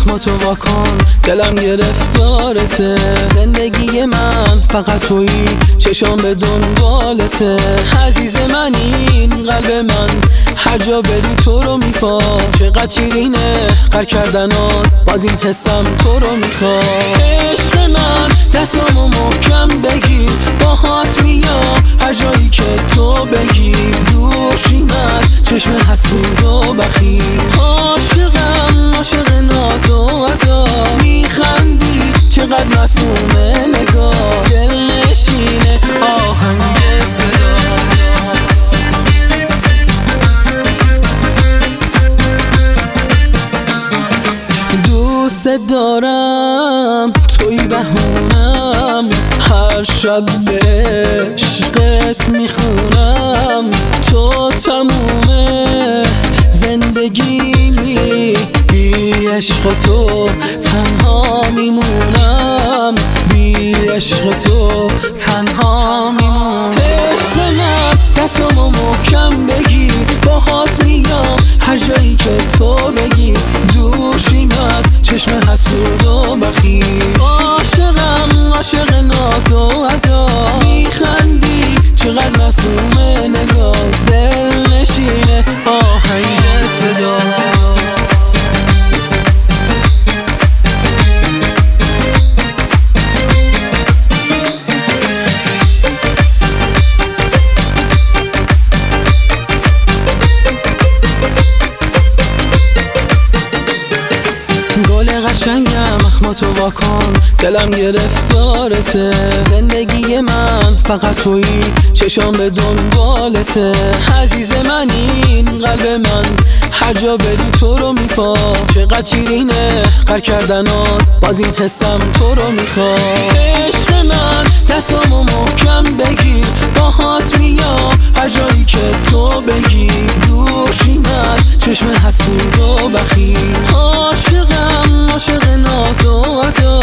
زخماتو واکن، دلم گرفتارته. زندگی من فقط تویی، چشام به دنبالته. عزیز منی قلب من، هر جا بری تو رو میخواد. چقدر شیرینه غر کردنات، باز این حسم تو رو میخواد. عشق من دستامو محکم بگیر، باهات میام هر جایی که تو بگی. دوشیم از چشم حسود و بخیل، عاشقم عاشق ناز و عطا. میخندی چقدر معصومه نگاه، دل نشینه آهنگ صدا. دوست دارم توی بهونم، هر شب به عشقت میخونم. تو تمومه زندگیمی، بی عشق تو تنها میمونم. بی عشق تو تنها میمونم. عشق من دستامو محکم بگیر، باهات میام هر جایی که تو بگی. دوشیم از چشم حسود و بخیل، عاشقم عاشق ناز و عطا. میخندی چقدر معصومه نگاه، دل نشینه آهنگ صدا. قشنگم اخماتو واکن، دلم گرفتارته. زندگی من فقط تویی، چشام به دنبالته. عزیز منی قلب من، هر جا بری تو رو میخواد. چقدر شیرینه غر کردنات، باز این حسم تو رو میخواد. عشق من دستامو محکم بگیر، باهات میام هر جایی که تو بگی. دوشیم از چشم حسود و بخیل، عاشقم عاشق ناز و عطا.